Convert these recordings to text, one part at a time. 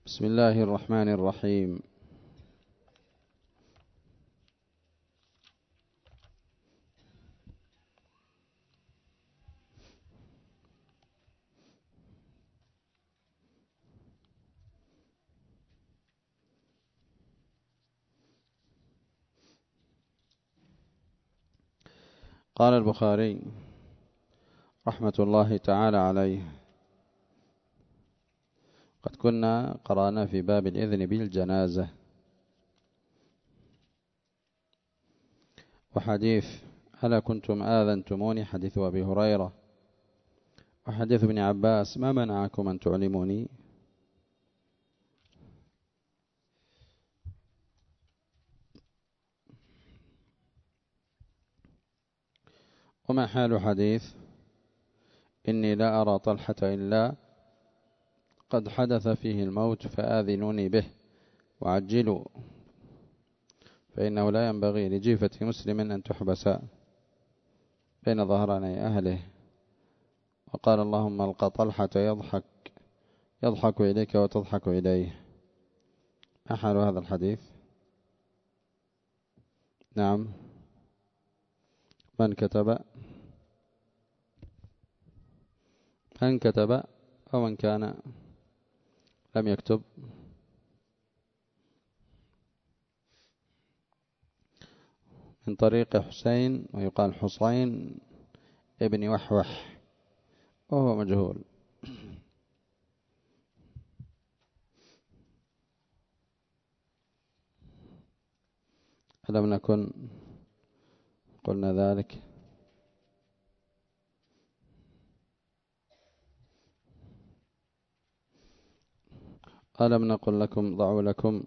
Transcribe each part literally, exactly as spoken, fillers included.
بسم الله الرحمن الرحيم. قال البخاري رحمة الله تعالى عليه: قد كنا قرأنا في باب الإذن بالجنازة، وحديث ألا كنتم آذنتموني حديث أبي هريرة، وحديث ابن عباس ما منعكم أن تعلموني. وما حال حديث إني لا أرى طلحة إلا قد حدث فيه الموت فآذنوني به وعجلوا، فإنه لا ينبغي لجيفة مسلم أن تحبس بين ظهراني أهله. وقال اللهم القى طلحة يضحك يضحك إليك وتضحك إليه. ما حال هذا الحديث؟ نعم، من كتب من كتب أو من كان لم يكتب؟ من طريق حسين، ويقال حسين ابن وحوح، وهو مجهول. ألم نكن قلنا ذلك؟ ألم نقل لكم ضعوا لكم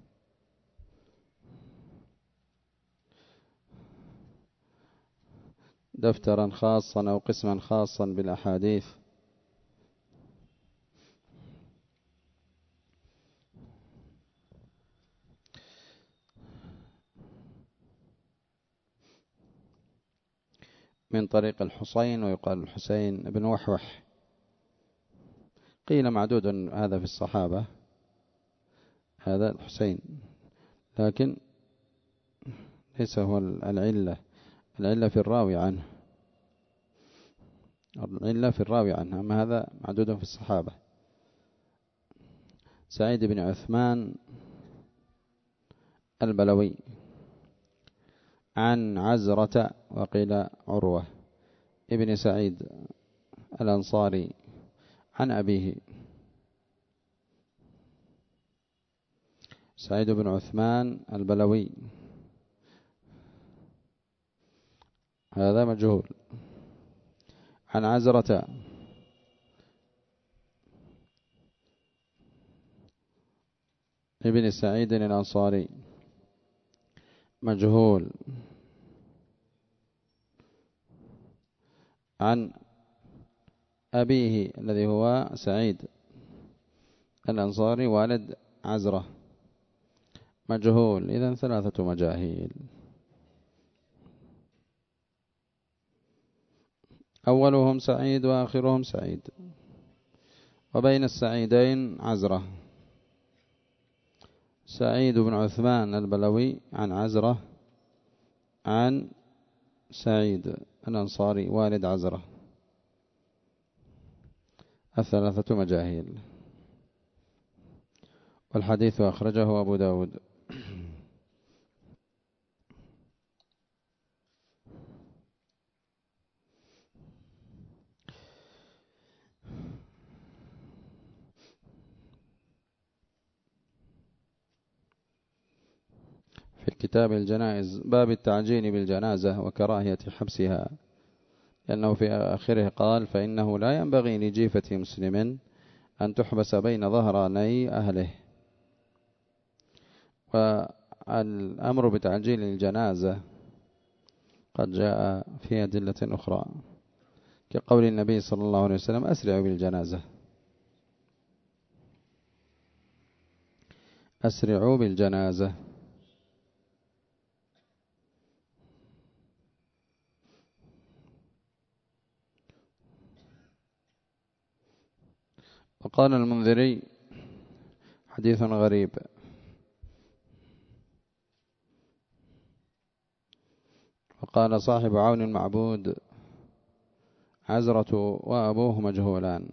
دفترا خاصا أو قسما خاصا بالأحاديث؟ من طريق الحسين، ويقال الحسين بن وحوح. قيل معدود هذا في الصحابة، هذا الحسين، لكن ليس هو العلة. العلة في الراوي عنه، العلة في الراوي عنه، أما هذا معدود في الصحابة. سعيد بن عثمان البلوي عن عزرة، وقيل عروة ابن سعيد الأنصاري عن أبيه. سعيد بن عثمان البلوي هذا مجهول. عن عزرة ابن سعيد الأنصاري مجهول. عن أبيه الذي هو سعيد الأنصاري والد عزرة مجهول. إذن ثلاثة مجاهيل. أولهم سعيد وآخرهم سعيد، وبين السعيدين عزرة. سعيد بن عثمان البلوي عن عزرة عن سعيد الأنصاري والد عزرة، الثلاثة مجاهيل. والحديث أخرجه أبو داود. في كتاب الجنائز باب التعجيل بالجنازة وكراهية حبسها، لأنه في آخره قال فإنه لا ينبغي لجيفة مسلم أن تحبس بين ظهراني أهله. والأمر بتعجيل الجنازة قد جاء في أدلة أخرى، كقول النبي صلى الله عليه وسلم أسرعوا بالجنازة، أسرعوا بالجنازة. وقال المنذري حديث غريب. وقال صاحب عون المعبود عزرة وأبوه مجهولان.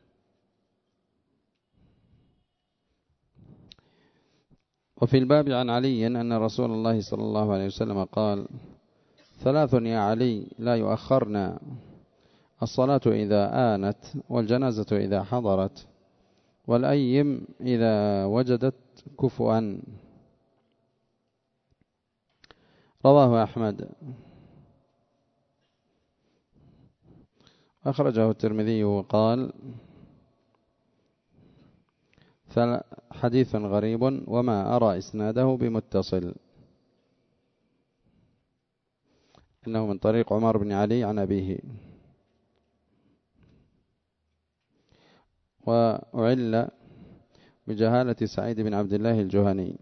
وفي الباب عن علي أن رسول الله صلى الله عليه وسلم قال: ثلاث يا علي لا يؤخرنا: الصلاة إذا آنت، والجنازة إذا حضرت، والأيم إذا وجدت كفؤا. رواه أحمد. أخرجه الترمذي وقال: حديث غريب وما أرى إسناده بمتصل، إنه من طريق عمر بن علي عن أبيه. وأعل بجهالة سعيد بن عبد الله الجهني.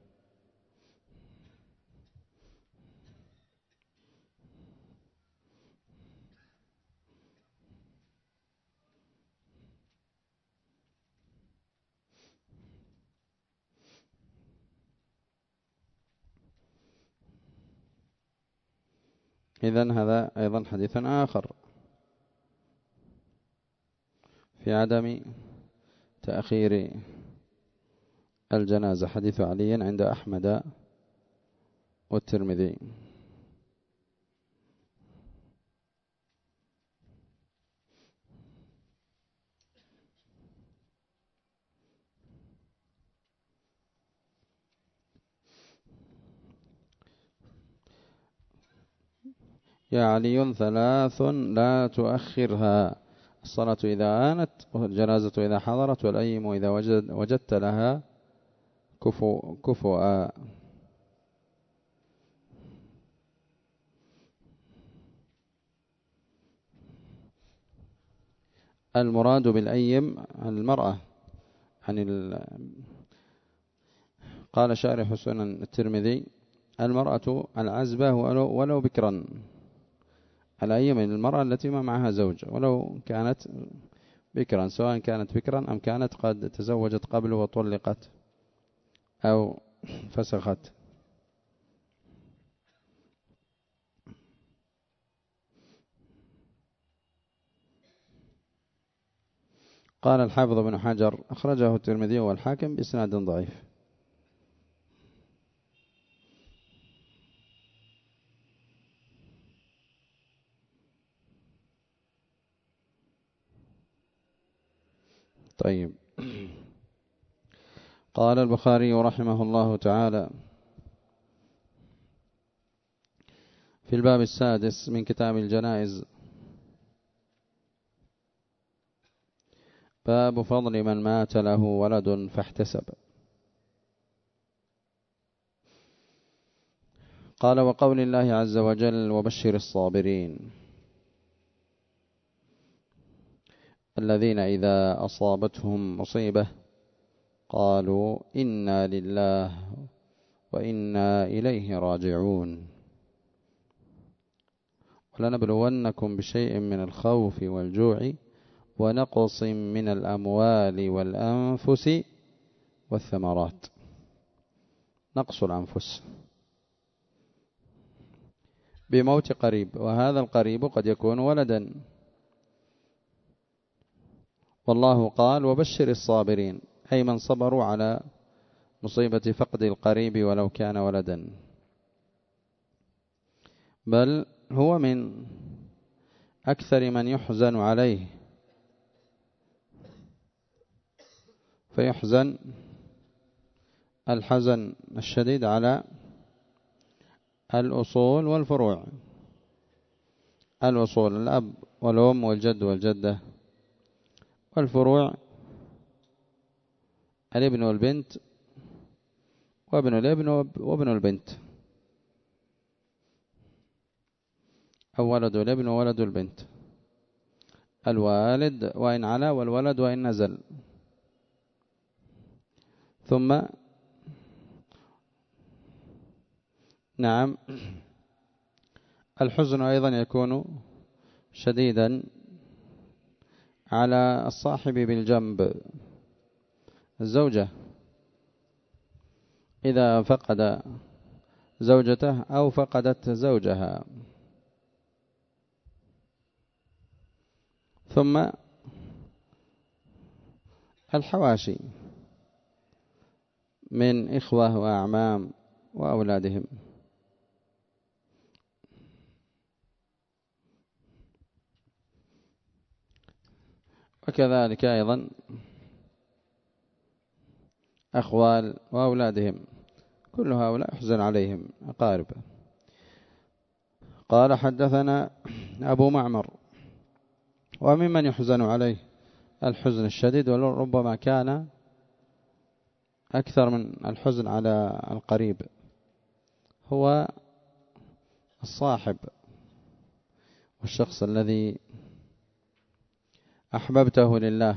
إذن هذا أيضا حديث آخر في عدم تأخير الجنازة، حديث علي عند أحمد والترمذي. يا علي ثلاث لا تؤخرها: الصلاة إذا آنت، والجنازة إذا حضرت، والأيم إذا وجد وجدت لها كفو كفؤا. المراد بالأيم المرأة. عن ال... قال شارح سنن الترمذي: المرأة العزبة ولو, ولو بكرا. الأيم المرأة التي ما معها زوج ولو كانت بكرا، سواء كانت بكرا أم كانت قد تزوجت قبل وطلقت أو فسخت. قال الحافظ بن حجر: أخرجه الترمذي والحاكم بإسناد ضعيف. طيب. قال البخاري رحمه الله تعالى في الباب السادس من كتاب الجنائز: باب فضل من مات له ولد فاحتسب. قال: وقول الله عز وجل: وبشر الصابرين الذين إذا أصابتهم مصيبة قالوا إنا لله وإنا إليه راجعون، ولنبلونكم بشيء من الخوف والجوع ونقص من الأموال والأنفس والثمرات. نقص الأنفس بموت قريب، وهذا القريب قد يكون ولدا. والله قال: وبشر الصابرين، أي من صبروا على مصيبة فقد القريب ولو كان ولدا، بل هو من أكثر من يحزن عليه، فيحزن الحزن الشديد على الأصول والفروع. الأصول الأب والأم والجد والجدة، والفروع الابن والبنت وابن الابن وابن البنت، أو ولد الابن وولد البنت، الوالد وإن علا والولد وإن نزل. ثم نعم الحزن أيضا يكون شديدا على الصاحب بالجنب، الزوجة إذا فقد زوجته أو فقدت زوجها. ثم الحواشي من إخوة وأعمام وأولادهم. وكذلك أيضا أخوال وأولادهم، كل هؤلاء يحزن عليهم أقارب. قال حدثنا أبو معمر. وممن يحزن عليه الحزن الشديد، وربما كان أكثر من الحزن على القريب، هو الصاحب والشخص الذي أحببته لله،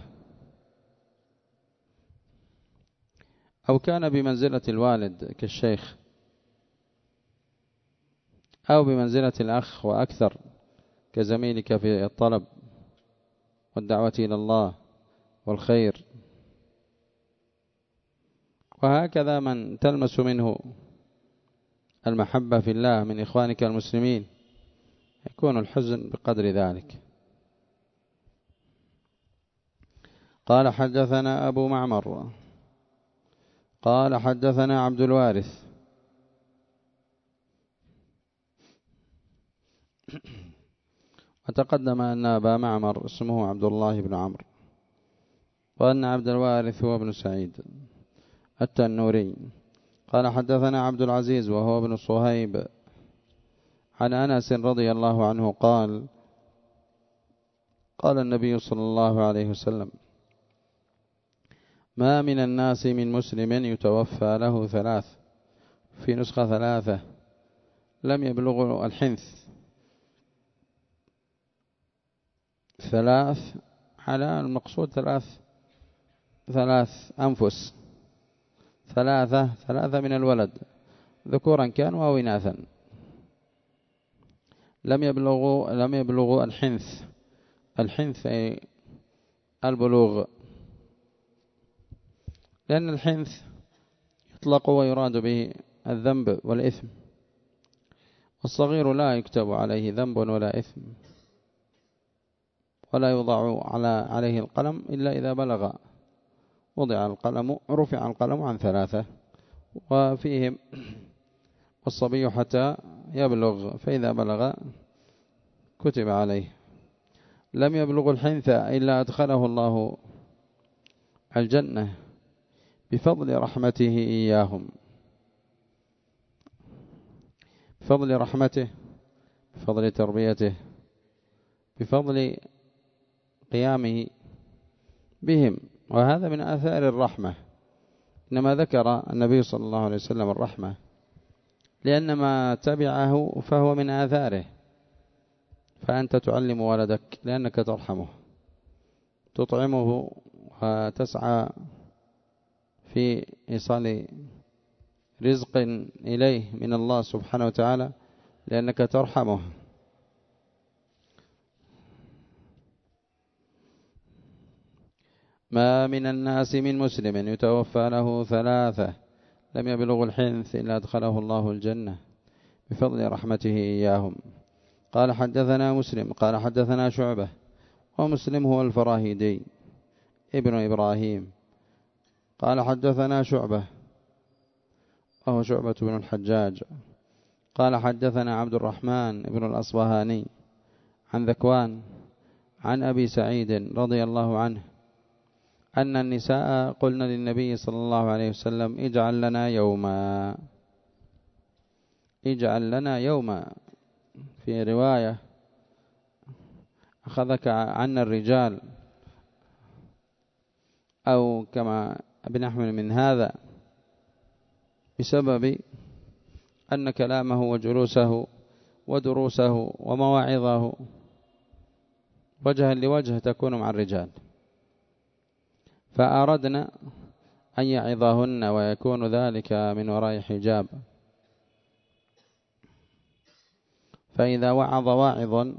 أو كان بمنزلة الوالد كالشيخ، أو بمنزلة الأخ وأكثر كزميلك في الطلب والدعوة إلى الله والخير. وهكذا من تلمس منه المحبة في الله من إخوانك المسلمين يكون الحزن بقدر ذلك. قال حدثنا أبو معمر قال حدثنا عبد الوارث وتقدم أن أبا معمر اسمه عبد الله بن عمرو، وأن عبد الوارث هو ابن سعيد التنوري. قال حدثنا عبد العزيز وهو ابن صهيب عن أنس رضي الله عنه قال قال النبي صلى الله عليه وسلم: ما من الناس من مسلم يتوفى له ثلاث، في نسخة ثلاثة، لم يبلغ الحنث، ثلاث على المقصود ثلاث ثلاث أنفس، ثلاثة ثلاثة من الولد ذكورا كانوا أو إناثا، لم يبلغوا لم يبلغوا الحنث. الحنث أي البلوغ، لأن الحنث يطلق ويراد به الذنب والإثم، والصغير لا يكتب عليه ذنب ولا إثم، ولا يوضع على عليه القلم إلا إذا بلغ، وضع القلم رفع القلم عن ثلاثة، وفيهم الصبي حتى يبلغ، فإذا بلغ كتب عليه. لم يبلغ الحنث إلا أدخله الله الجنة بفضل رحمته إياهم، بفضل رحمته، بفضل تربيته، بفضل قيامه بهم، وهذا من آثار الرحمة. إنما ذكر النبي صلى الله عليه وسلم الرحمة لأن ما تبعه فهو من آثاره. فأنت تعلم ولدك لأنك ترحمه، تطعمه وتسعى في إيصال رزق إليه من الله سبحانه وتعالى لأنك ترحمه. ما من الناس من مسلم يتوفى له ثلاثة لم يبلغ الحنث إلا أدخله الله الجنة بفضل رحمته إياهم. قال حدثنا مسلم قال حدثنا شعبة، ومسلم هو الفراهيدي ابن إبراهيم. قال حدثنا شعبة وهو شعبة بن الحجاج. قال حدثنا عبد الرحمن بن الأصبهاني عن ذكوان عن أبي سعيد رضي الله عنه أن النساء قلنا للنبي صلى الله عليه وسلم: اجعل لنا يوما، اجعل لنا يوما. في رواية: أخذك عنا الرجال، أو كما بنحمل من هذا بسبب أن كلامه وجلوسه ودروسه ومواعظه وجها لوجه تكون مع الرجال، فأردنا أن يعظهن ويكون ذلك من وراء حجاب. فإذا وعظ واعظ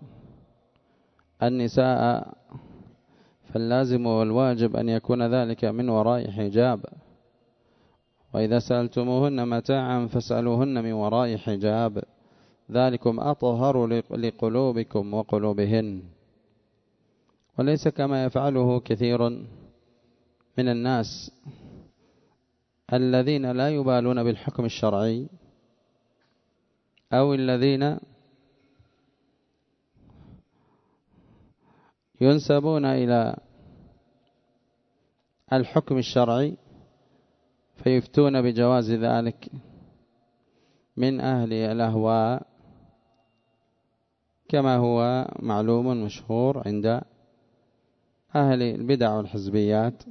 النساء فاللازم والواجب أن يكون ذلك من وراء حجاب، وإذا سألتموهن متاعا فاسألوهن من وراء حجاب ذلكم أطهر لقلوبكم وقلوبهن. وليس كما يفعله كثير من الناس الذين لا يبالون بالحكم الشرعي، أو الذين ينسبون إلى الحكم الشرعي فيفتون بجواز ذلك من أهل الأهواء، كما هو معلوم مشهور عند أهل البدع والحزبيات،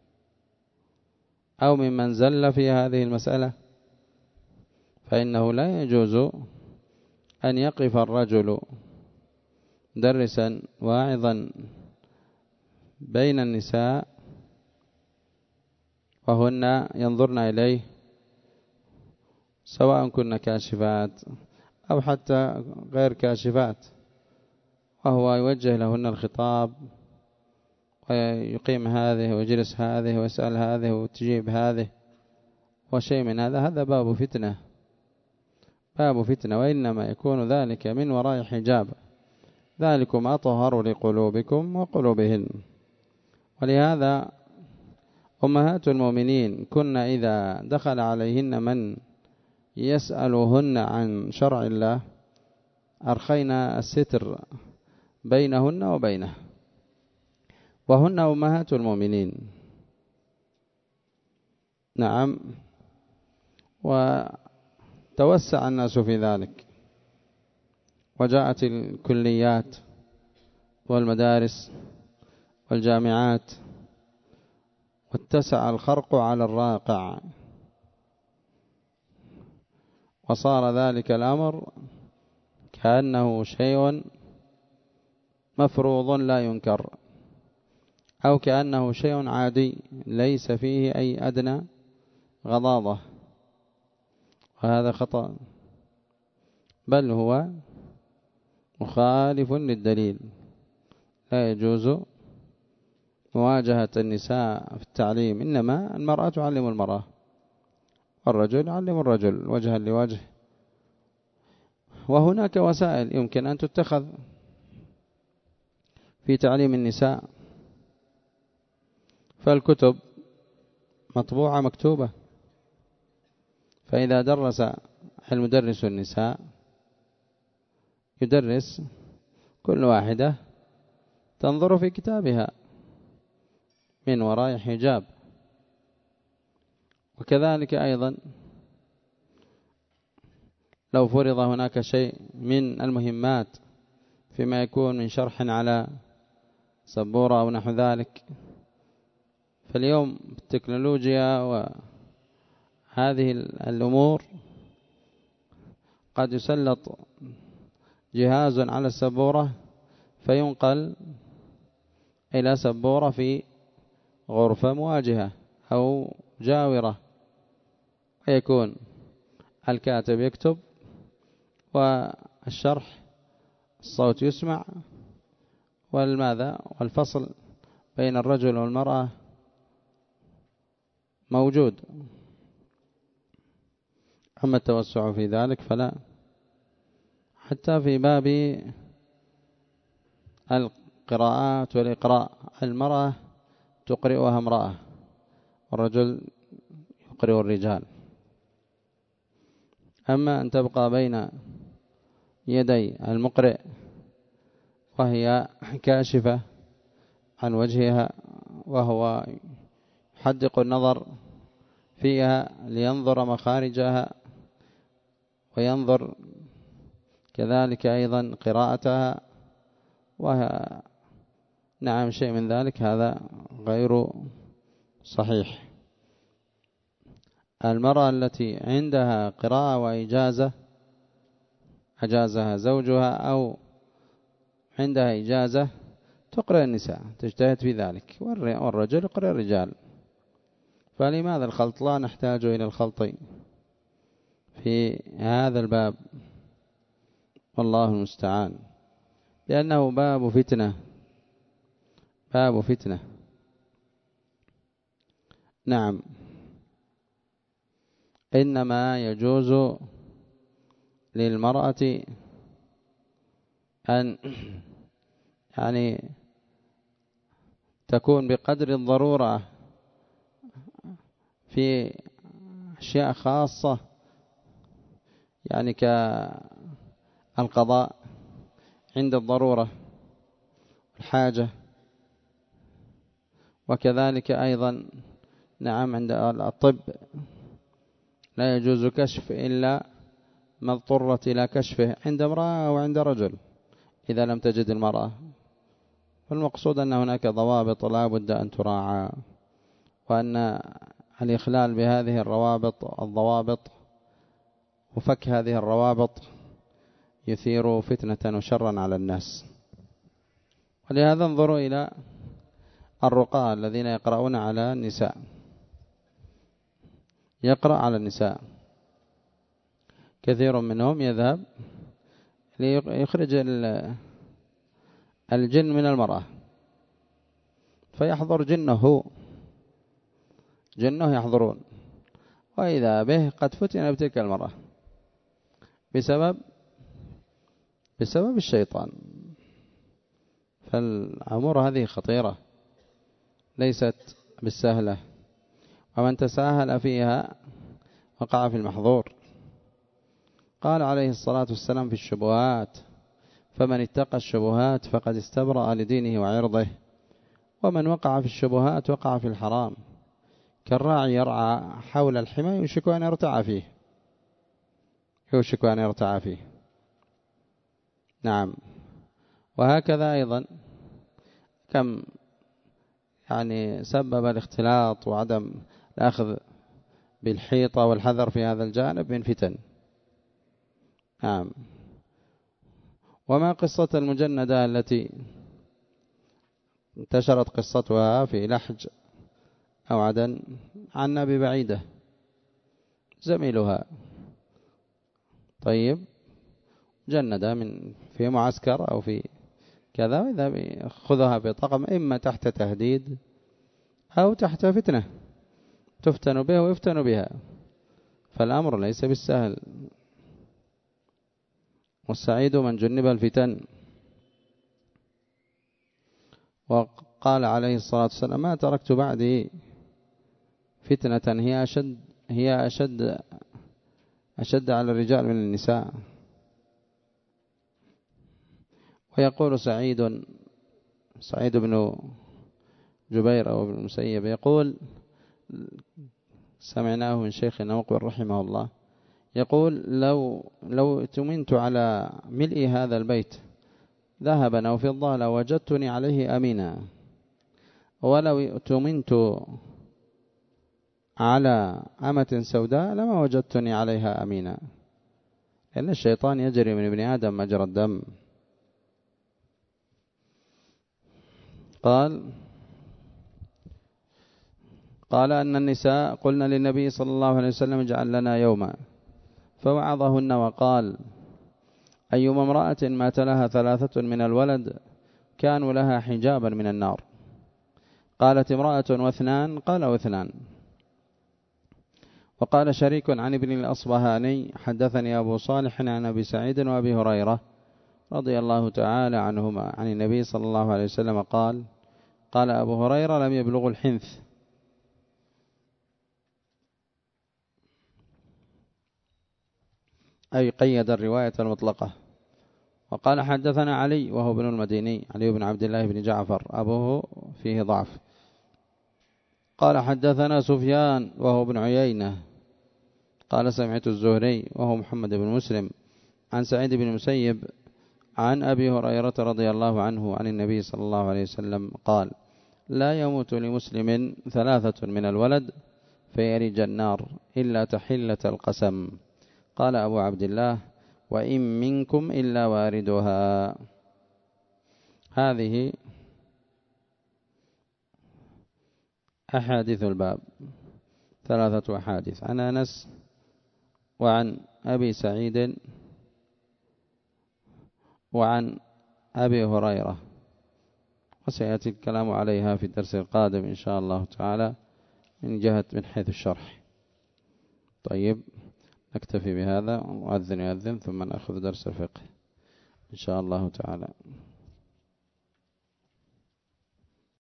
أو ممن زل في هذه المسألة، فإنه لا يجوز أن يقف الرجل مدرسا واعظا بين النساء وهن ينظرن إليه، سواء كن كاشفات أو حتى غير كاشفات، وهو يوجه لهن الخطاب ويقيم هذه ويجلس هذه ويسأل هذه وتجيب هذه وشيء من هذا. هذا باب فتنة، باب فتنة، وإنما يكون ذلك من وراء حجاب ذلكم أطهر لقلوبكم وقلوبهن. ولهذا أمهات المؤمنين كنا إذا دخل عليهن من يسألهن عن شرع الله أرخينا الستر بينهن وبينه، وهن أمهات المؤمنين. نعم. وتوسع الناس في ذلك، وجاءت الكليات والمدارس والجامعات، واتسع الخرق على الراقع، وصار ذلك الأمر كأنه شيء مفروض لا ينكر، أو كأنه شيء عادي ليس فيه أي أدنى غضاضة، وهذا خطأ، بل هو مخالف للدليل. لا يجوز مواجهة النساء في التعليم، إنما المرأة تعلم المرأة والرجل يعلم الرجل وجها لوجه. وهناك وسائل يمكن أن تتخذ في تعليم النساء، فالكتب مطبوعة مكتوبة، فإذا درس المدرس النساء يدرس كل واحدة تنظر في كتابها من وراء حجاب. وكذلك أيضا لو فرض هناك شيء من المهمات فيما يكون من شرح على سبورة أو نحو ذلك، فاليوم التكنولوجيا وهذه الأمور قد يسلط جهاز على السبورة فينقل إلى سبورة في غرفة مواجهة أو جاورة، ويكون الكاتب يكتب والشرح الصوت يسمع، والماذا والفصل بين الرجل والمرأة موجود. أما التوسع في ذلك فلا. حتى في باب القراءات والإقراء، المرأة تقرئها امرأة والرجل يقرئ الرجال. أما أن تبقى بين يدي المقرئ وهي كاشفة عن وجهها وهو يحدق النظر فيها لينظر مخارجها وينظر كذلك أيضا قراءتها، وهي نعم شيء من ذلك، هذا غير صحيح. المرأة التي عندها قراءة وإجازة أجازها زوجها أو عندها إجازة تقرأ النساء، تجتهد في ذلك، والرجل يقرأ الرجال. فلماذا الخلط؟ لا نحتاج إلى الخلط في هذا الباب، والله المستعان، لأنه باب فتنة، باب فتنة. نعم. إنما يجوز للمرأة أن يعني تكون بقدر الضرورة في أشياء خاصة، يعني كالقضاء عند الضرورة الحاجة، وكذلك أيضا نعم عند الطب لا يجوز كشف إلا ما اضطرت إلى كشفه عند امرأة أو عند رجل إذا لم تجد المرأة. فالمقصود أن هناك ضوابط لا بد أن تراعى، وأن الإخلال بهذه الروابط الضوابط وفك هذه الروابط يثير فتنة وشرا على الناس. ولهذا انظروا إلى الرقاة الذين يقرؤون على النساء، يقرأ على النساء كثير منهم يذهب ليخرج الجن من المرأة، فيحضر جنه جنه يحضرون، وإذا به قد فتن بتلك المرأة بسبب بسبب الشيطان. فالأمور هذه خطيرة ليست بالسهلة، ومن تساهل فيها وقع في المحظور. قال عليه الصلاة والسلام في الشبهات: فمن اتقى الشبهات فقد استبرأ لدينه وعرضه، ومن وقع في الشبهات وقع في الحرام، كالراعي يرعى حول الحمى يوشك أن يرتع فيه يوشك أن يرتع فيه نعم. وهكذا أيضا كم يعني سبب الاختلاط وعدم الأخذ بالحيطة والحذر في هذا الجانب من فتن. نعم. وما قصة المجندة التي انتشرت قصتها في لحج أو عدن عنا ببعيدة، زميلها طيب جندة من في معسكر أو في كذا، وإذا يأخذها بطقم إما تحت تهديد أو تحت فتنة تفتن به ويفتن بها، فالأمر ليس بالسهل. والسعيد من جنب الفتن. وقال عليه الصلاة والسلام: ما تركت بعدي فتنة هي أشد هي أشد أشد على الرجال من النساء. ويقول سعيد سعيد بن جبير أو ابن المسيب يقول، سمعناه من شيخنا مقبل رحمه الله، يقول: لو لو اؤتمنت على ملء هذا البيت ذهبا أو فضة لوجدتني عليه أمينا، ولو اؤتمنت على أمة سوداء لما وجدتني عليها أمينا، لأن الشيطان يجري من ابن آدم مجرى الدم. قال قال أن النساء قلنا للنبي صلى الله عليه وسلم: اجعل لنا يوما، فوعظهن وقال: أيما امرأة مات لها ثلاثة من الولد كانوا لها حجابا من النار. قالت امرأة: واثنان؟ قال: واثنان. وقال شريك عن ابن الأصبهاني: حدثني أبو صالح عن أبي سعيد وأبي هريرة رضي الله تعالى عنهما عن النبي صلى الله عليه وسلم قال: قال أبو هريرة: لم يبلغ الحنث. أي قيد الرواية المطلقة. وقال: حدثنا علي وهو ابن المديني، علي بن عبد الله بن جعفر أبوه فيه ضعف. قال: حدثنا سفيان وهو ابن عيينة قال: سمعت الزهري وهو محمد بن مسلم عن سعيد بن المسيب عن أبي هريرة رضي الله عنه عن النبي صلى الله عليه وسلم قال: لا يموت لمسلم ثلاثة من الولد فيرج النار إلا تحلة القسم. قال أبو عبد الله: وإن منكم إلا واردها. هذه أحاديث الباب، ثلاثة أحاديث عن أنس وعن أبي سعيد وعن أبي هريرة، وسيأتي الكلام عليها في الدرس القادم إن شاء الله تعالى من جهة من حيث الشرح. طيب نكتفي بهذا، مؤذن يؤذن ثم نأخذ درس الفقه إن شاء الله تعالى.